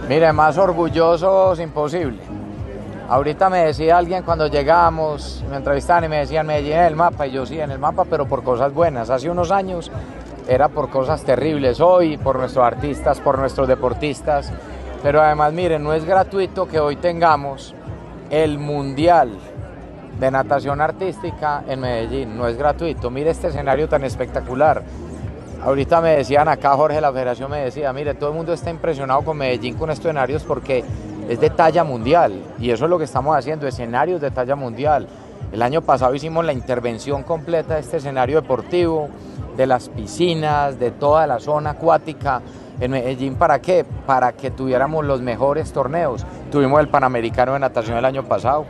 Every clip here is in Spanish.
Mire, más orgullosos imposible. Ahorita me decía alguien cuando llegamos, me entrevistaban y me decían Medellín en el mapa, y yo sí, en el mapa, pero por cosas buenas. Hace unos años era por cosas terribles, hoy por nuestros artistas, por nuestros deportistas, pero además miren, no es gratuito que hoy tengamos el Mundial de Natación Artística en Medellín, no es gratuito. Mire este escenario tan espectacular. Ahorita me decían acá, Jorge de la Federación me decía, mire, todo el mundo está impresionado con Medellín, con estos escenarios, porque es de talla mundial, y eso es lo que estamos haciendo, escenarios de talla mundial. El año pasado hicimos la intervención completa de este escenario deportivo, de las piscinas, de toda la zona acuática en Medellín. ¿Para qué? Para que tuviéramos los mejores torneos. Tuvimos el Panamericano de Natación el año pasado,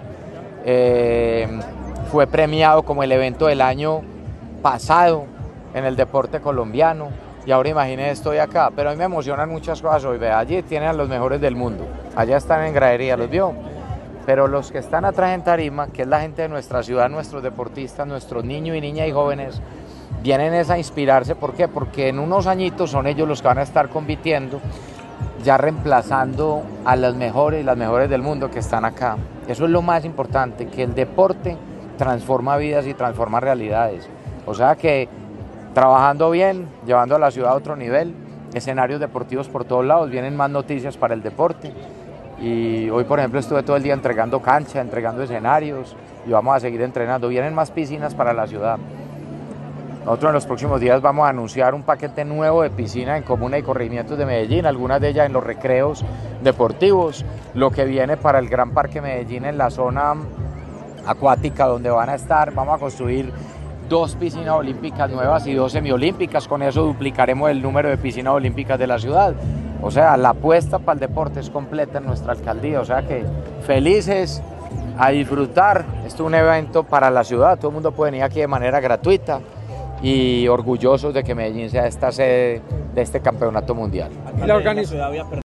fue premiado como el evento del año pasado en el deporte colombiano, y ahora imagínense, estoy acá, pero a mí me emocionan muchas cosas hoy. Vea, allí tienen a los mejores del mundo, allá están en gradería, ¿los vio? Pero los que están atrás en tarima, que es la gente de nuestra ciudad, nuestros deportistas, nuestros niños y niñas y jóvenes, vienen a inspirarse. ¿Por qué? Porque en unos añitos son ellos los que van a estar compitiendo, ya reemplazando a las mejores del mundo que están acá. Eso es lo más importante, que el deporte transforma vidas y transforma realidades. O sea que trabajando bien, llevando a la ciudad a otro nivel, escenarios deportivos por todos lados, vienen más noticias para el deporte. Y hoy, por ejemplo, estuve todo el día entregando cancha, entregando escenarios, y vamos a seguir entrenando. Vienen más piscinas para la ciudad. Nosotros en los próximos días vamos a anunciar un paquete nuevo de piscina en Comuna y Corregimientos de Medellín, algunas de ellas en los recreos deportivos, lo que viene para el Gran Parque Medellín en la zona acuática, donde van a estar, vamos a construir 2 piscinas olímpicas nuevas y 2 semiolímpicas. Con eso duplicaremos el número de piscinas olímpicas de la ciudad. O sea, la apuesta para el deporte es completa en nuestra alcaldía. O sea que felices, a disfrutar. Esto es un evento para la ciudad, todo el mundo puede venir aquí de manera gratuita, y orgullosos de que Medellín sea esta sede de este campeonato mundial. La organización